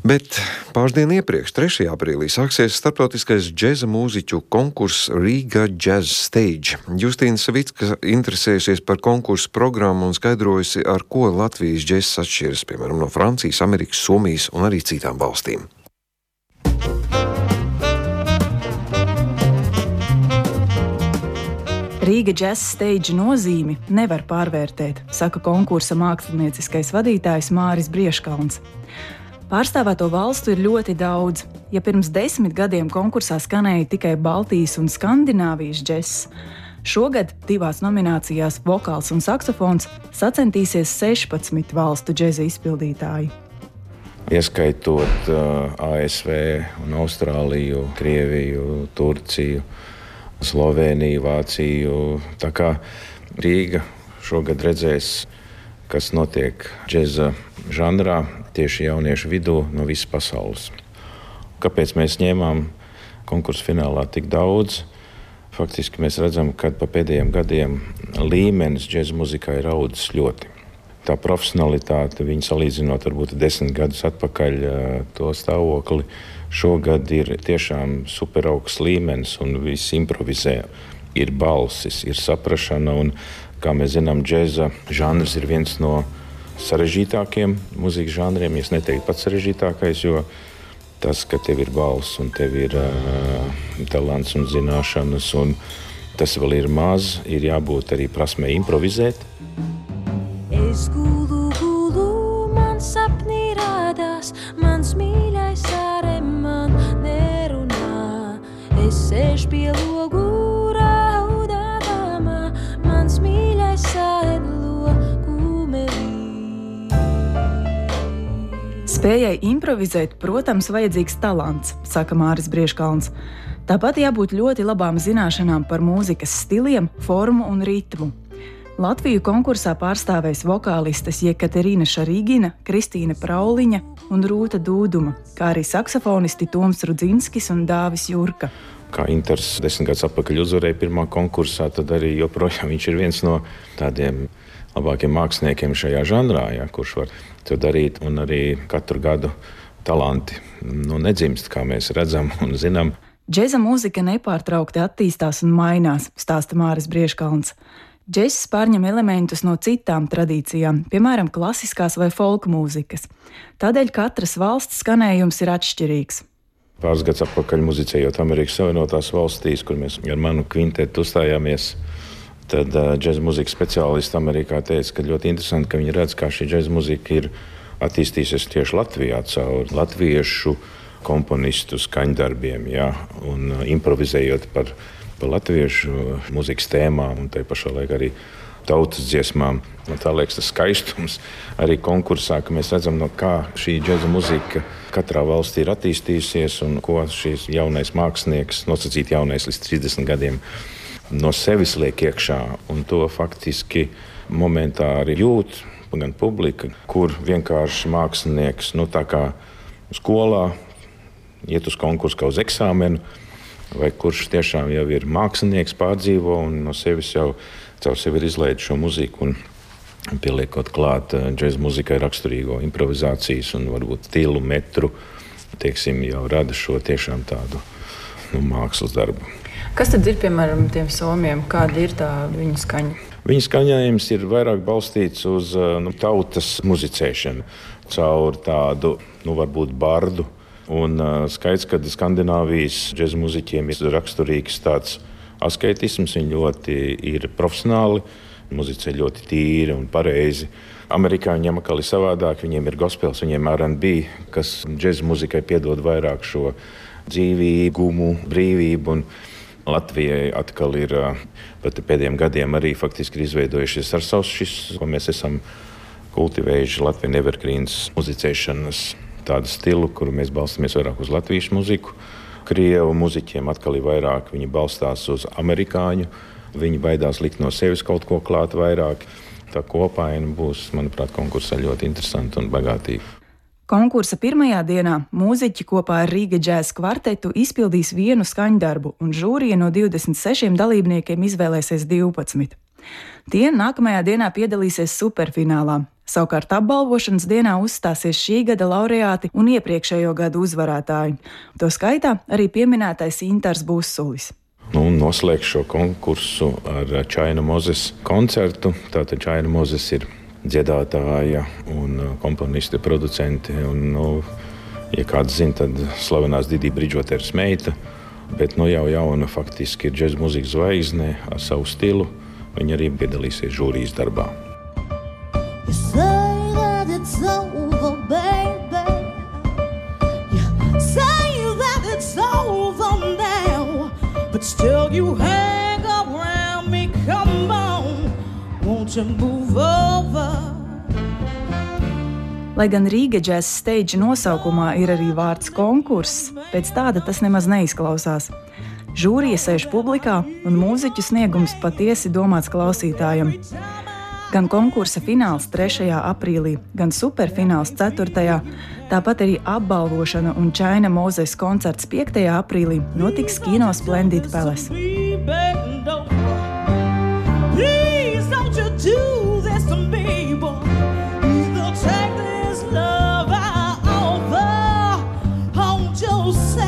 Bet pāris dienu iepriekš, 3. aprīlī, sāksies starptautiskais džeza mūziķu konkurss Riga Jazz Stage. Justīna Savicka interesējusies par konkursu programmu un skaidrojusi, ar ko Latvijas džezs atšķiras, piemēram, no Francijas, Amerikas, Somijas un arī citām valstīm. Riga Jazz Stage nozīmi nevar pārvērtēt, saka konkursa mākslinieckais vadītājs Māris Brieškalns. Pārstāvēto valstu ir ļoti daudz. Ja pirms 10 gadiem konkursā skanēja tikai Baltijas un Skandināvijas džess, šogad 2 nominācijās vokāls un saksofons sacensties 16 valstu džeza izpildītāji. Ieskaitot ASV un Austrāliju, Krieviju, Turciju, Sloveniju, Vāciju. Tā kā Rīga šogad redzēs, kas notiek džeza žanrā, tieši jauniešu vidū no visas pasaules. Kāpēc mēs ņēmām konkursu finālā tik daudz? Faktiski mēs redzam, ka pa pēdējiem gadiem līmenis džeza muzikā ir audzis ļoti. Tā profesionalitāte, viņi salīdzinot varbūt 10 gadus atpakaļ to stāvokli, šogad ir tiešām superaugsts līmenis un viss improvizē. Ir balsis, ir saprašana un, kā mēs zinām, džeza žanrs ir viens no sarežģītākiem mūzikas žanriem. Es neteiktu pats sarežģītākais, jo tas, ka tev ir balss un tev ir talants un zināšanas, un tas vēl ir maz, ir jābūt arī prasmē improvizēt. Es gulu, man sapnī rādās, mans mīļais arī man nerunā. Es sēžu pie logu raudādāmā, mans mīļais sēdlo kumelī. Spējai improvizēt, protams, vajadzīgs talants, saka Māris Brieškalns. Tāpat jābūt ļoti labām zināšanām par mūzikas stiliem, formu un ritmu. Latviju konkursā pārstāvēs vokālistes Jekaterina Šarīgina, Kristīna Prauliņa un Rūta Dūduma, kā arī saksofonisti Toms Rudzinskis un Dāvis Jurka. Kā Inters 10 gadus atpakaļ uzvarēja pirmā konkursā, tad arī joprojām viņš ir viens no tādiem labākiem māksliniekiem šajā žanrā, kurš var to darīt, un arī katru gadu talanti nedzimst, kā mēs redzam un zinām. Džeza mūzika nepārtraukti attīstās un mainās, stāsta Māris Brieškalns. Džezs pārņem elementus no citām tradīcijām, piemēram, klasiskās vai folka mūzikas. Tādēļ katras valsts skanējums ir atšķirīgs. Pāris gadus atpakaļ muzicējot Amerikas Savienotās valstīs, kur mēs ar manu kvintetu uzstājāmies, tad džeza mūzikas speciālisti Amerikā teica, ka ļoti interesanti, ka viņi redz, kā šī džeza mūzika ir attīstījusies tieši Latvijā caur latviešu komponistu skaņdarbiem, un improvizējot par latviešu mūzikas tēmām un tai pašā laikā arī tautas dziesmām. Tā liekas tas skaistums arī konkursā, ka mēs redzam, no kā šī džeza mūzika katrā valstī ir attīstījusies un ko šīs jaunais mākslinieks, nosacīt jaunais līdz 30 gadiem, no sevis liek iekšā. Un to faktiski momentā arī jūt gan publika, kur vienkārši mākslinieks, tā kā skolā, iet uz konkursu kā uz eksāmenu, vai kurš tiešām jau ir mākslinieks, pārdzīvo un no sevis jau caur sevi ir izlaid šo muziku un pieliekot klāt džeza muzikai raksturīgo improvizācijas un varbūt stilu, metru, jau rada šo tiešām tādu mākslas darbu. Kas tad ir, piemēram, tiem somiem? Kāda ir tā viņa skaņa? Viņa skaņājums ir vairāk balstīts uz tautas muzicēšanu, caur tādu, varbūt bardu. Un skaidrs, ka Skandināvijas džeza muziķiem ir raksturīgs tāds asketisms, viņi ļoti ir profesionāli, muzicē ļoti tīri un pareizi. Amerikā viņiem atkal ir savādāk, viņiem ir gospels, viņiem R&B, kas džeza muzikai piedod vairāk šo dzīvīgumu, brīvību. Un Latvijai atkal ir pat pēdējiem gadiem arī faktiski ir izveidojušies ar savus šis, ko mēs esam kultivējuši Latvijas evergreens muzicēšanas tādu stilu, kuru mēs balstamies vairāk uz latviešu muziku. Krievu muziķiem atkal ir vairāk, viņi balstās uz amerikāņu, viņi baidās likt no sevis kaut ko klāt vairāk. Tā kopaina būs, manuprāt, konkursā ļoti interesanti un bagātīgi. Konkursa pirmajā dienā mūziķi kopā ar Riga Jazz kvartetu izpildīs vienu skaņdarbu, un žūrija no 26 dalībniekiem izvēlēsies 12. Tie nākamajā dienā piedalīsies superfinālā. Savukārt apbalvošanas dienā uzstāsies šī gada laureāti un iepriekšējo gadu uzvarētāji. To skaitā arī pieminētais Intars Busulis. Noslēgšu šo konkursu ar Čaina Mozes koncertu. Tātad Čaina Mozes ir dziedātāja un komponiste, producente. Ja kāds zina, tad slavenās Didi Bridžoteras meita. Bet jau jauna faktiski ir džeza mūzikas zvaigzne ar savu stilu. Viņa arī piedalīsies žūrijas darbā. You say that it's over, baby. You say that it's over now. But still you hang around me, come on. Won't you move over? Lai gan Riga Jazz Stage nosaukumā ir arī vārds konkurss, pēc tāda tas nemaz neizklausās. Žūrija sēž publikā un mūziķu sniegums patiesi domāts klausītājam. Gan konkursa fināls 3. aprīlī, gan superfināls 4. Tāpat arī apbalvošana un Čaina Mozes koncerts 5. aprīlī notiks kino Splendid Palace.